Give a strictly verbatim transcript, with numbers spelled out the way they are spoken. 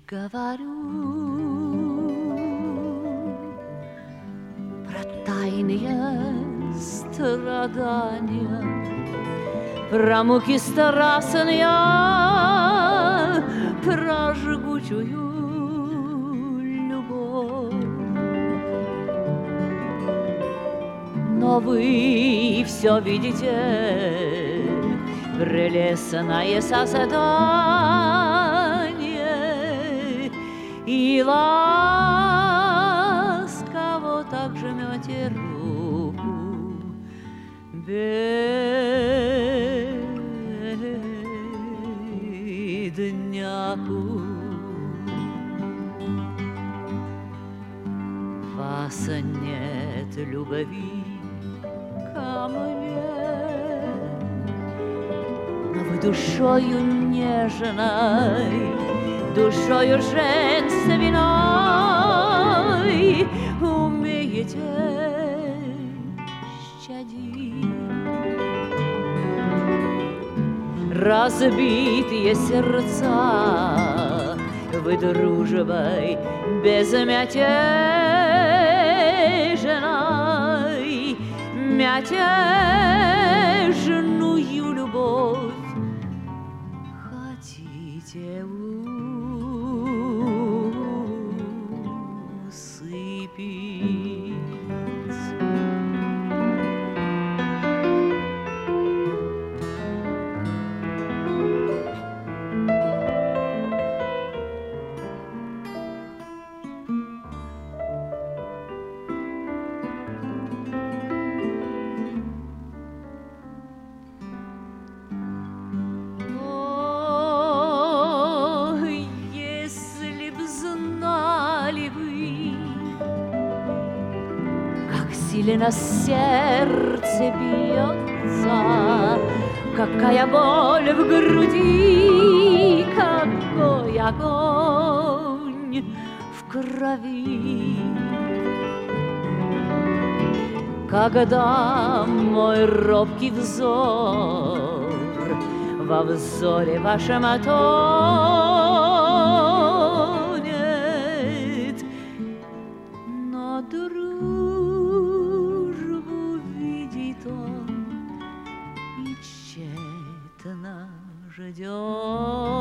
говорю про тайные страдания, про муки страстные, про жгучую любовь. Но вы все видите, прелестное созидание, и ласково так жмете руку бедняку. Вас нет любви ко мне, но вы душою нежной, душою женственной умеете щадить разбитые сердца. Вы дружбой безмятежной, мятежную любовь хотите усыпить. Сильно сердце бьется, какая боль в груди, какой огонь в крови. Когда мой робкий взор во взоре вашем тонет, но дружбу видит он и тщетно ждет.